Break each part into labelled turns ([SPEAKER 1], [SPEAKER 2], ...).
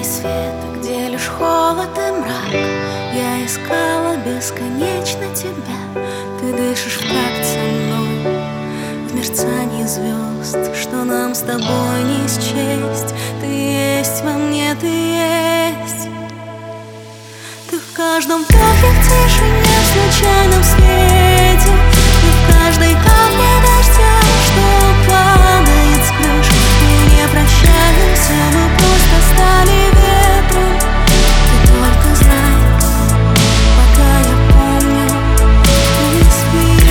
[SPEAKER 1] край света, где лишь холод и мрак. Я искала бесконечно тебя. Ты дышишь в такт со мной, в мерцании звезд, что нам с тобой не счесть. Ты есть во мне, ты есть. Ты в каждом вдохе, в тишине, в случайном свете. Ты в каждой капле дождя, что падает с крыш. Мы не прощаемся, мы просто стали ветром. Ты только знай, пока я помню, ты спишь.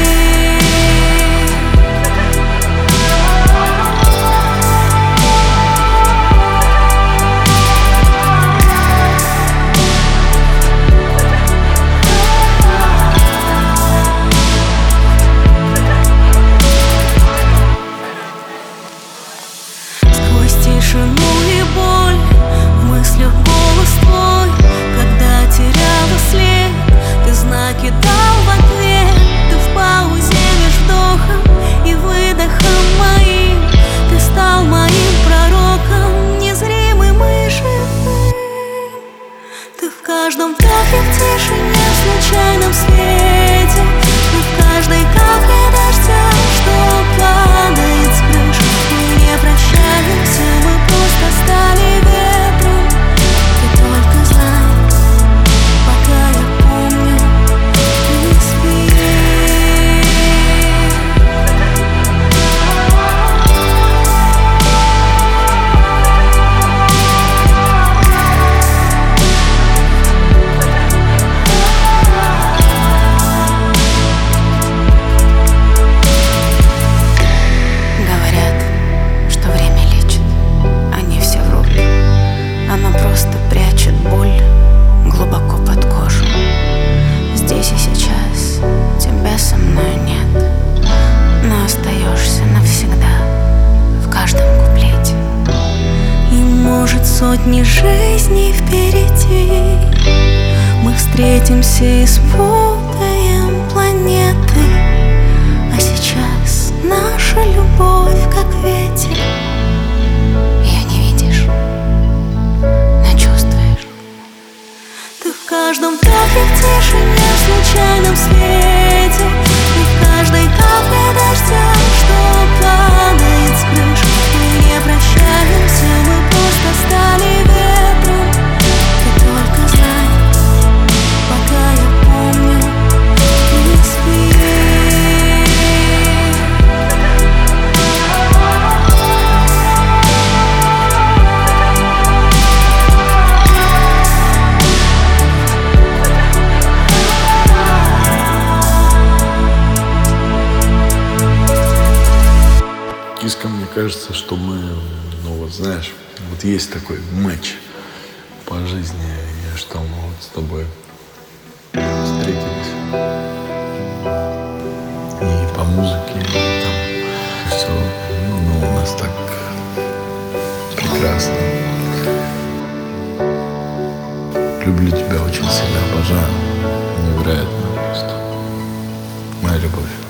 [SPEAKER 1] Тишину и боль, в мыслях голос твой. Когда теряла след, ты знаки дал в ответ. Ты в паузе между вдохом и выдохом моим. Ты стал моим пророком, незримым и живым. Ты в каждом вдохе, в тишине, в случайном свете. Ты в каждой капле дождя, что падает с крыш. Мы не прощаемся, мы просто стали ветром. Ты только знай, пока я помню, ты спишь. Говорят, что время лечит, они все врут. Оно просто прячет боль глубоко под кожу. Здесь и сейчас тебя со мной нет, но остаешься навсегда в каждом куплете. И может сотни жизней впереди мы встретимся и спутаем планеты. А сейчас наша любовь как ветер. Ее не видишь, но чувствуешь. Ты в каждом вдохе, в тишине, в случайном свете. Ты в каждой капле дождя, что падает с крыш. Мы не прощаемся, мы просто стали ветром. Ты только знай, пока я помню, ты спишь.
[SPEAKER 2] Киска, мне кажется, что мы, ну вот знаешь, вот есть такой матч по жизни, и что мы вот с тобой встретились. И по музыке, и там все, ну, у нас так прекрасно. Люблю тебя очень сильно, обожаю. Невероятно просто. Моя любовь.